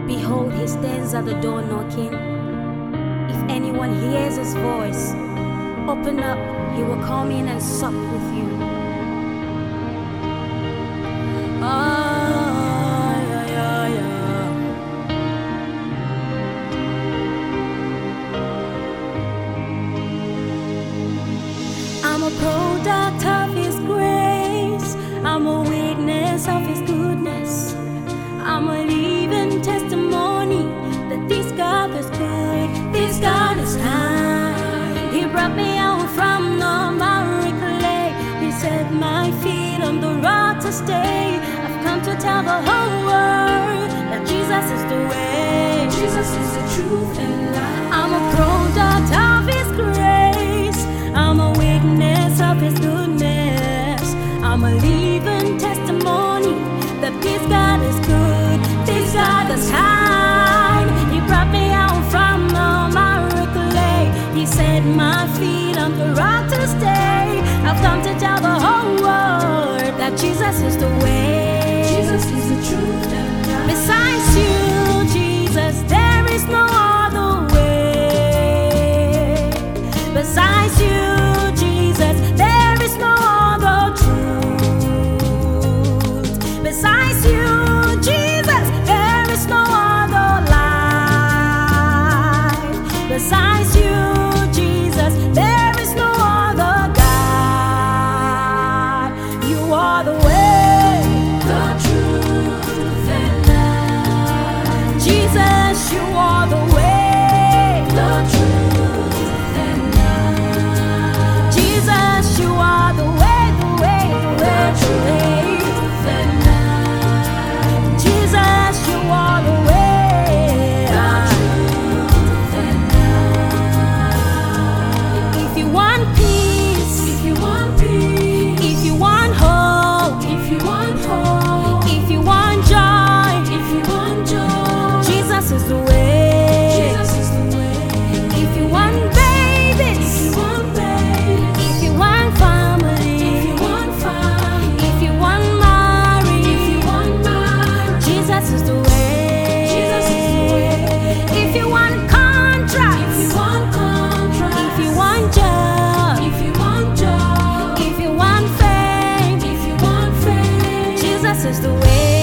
Behold, he stands at the door knocking. If anyone hears his voice, open up, he will come in and sup with you. I'm a product of his grace. I'm a witness of his goodness. I'm a living testimony that this God is good, this God is kind. He brought me out from the miry clay. He set my feet on the rock to stay. I've come to tell the whole world that Jesus is the way. Jesus is the truth and life. I'm a product of his grace. I'm a witness of his goodness. I'm a living testimony that this God is good, this God is kind. He brought me out from the miry clay. He set my feet on the rock to stay. I've come to tell the whole world that Jesus is the way. Jesus is the truth and life. Besides you, Jesus, there is no other way. Besides you, Jesus, there is no other truth. Besides you, Jesus, there is no other life. Besides you, Jesus, there is no other God. You are the way, The truth and life. Jesus, you are the way. The truth and life. Jesus, you are the way, the way, the way, The the way. truth and life. Jesus, you are the way. The truth and life. If you want peace, If you want peace, if you want hope, if you want hope, if you want joy, if you want joy, Jesus is the way. Jesus is the way. If you want babies, If you want babies, if you want family, if you want family, if you want marriage, if you want marriage, Jesus is the way. Jesus is the way. If you want contracts, If you want contract, if you want job, if you want job, if you want fame, if you want fame, Jesus is the way.